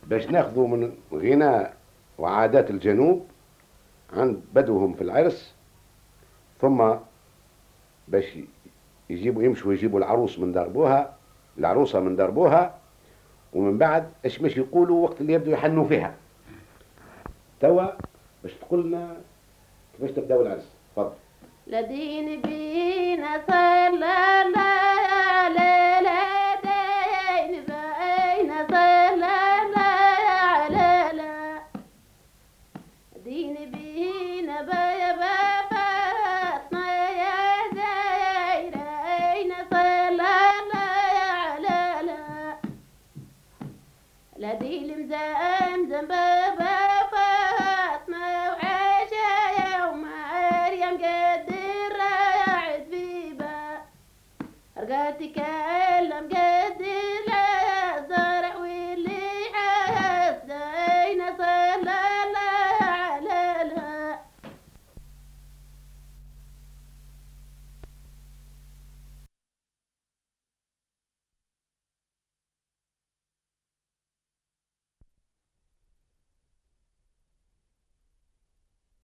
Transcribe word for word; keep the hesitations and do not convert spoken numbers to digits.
باش ناخذوا من غناء وعادات الجنوب عند بدوهم في العرس، ثم باش يجيبوا يمشوا يجيبوا العروس من دربوها، العروسة من دربوها، ومن بعد ايش باش يقولوا وقت اللي يبدوا يحنوا فيها. توا باش تقول لنا كيفاش تبداو العرس، تفضل. لدين بينا صلى لا لا لا دين بينا صلى لا لا لا دين بينا بيا فاطمة يا زيرين صلى لا لا لا لدين مزمزم بابا فاطمة وعيشة يوم مريم قد رجعت بيبا رجعت تكلم قد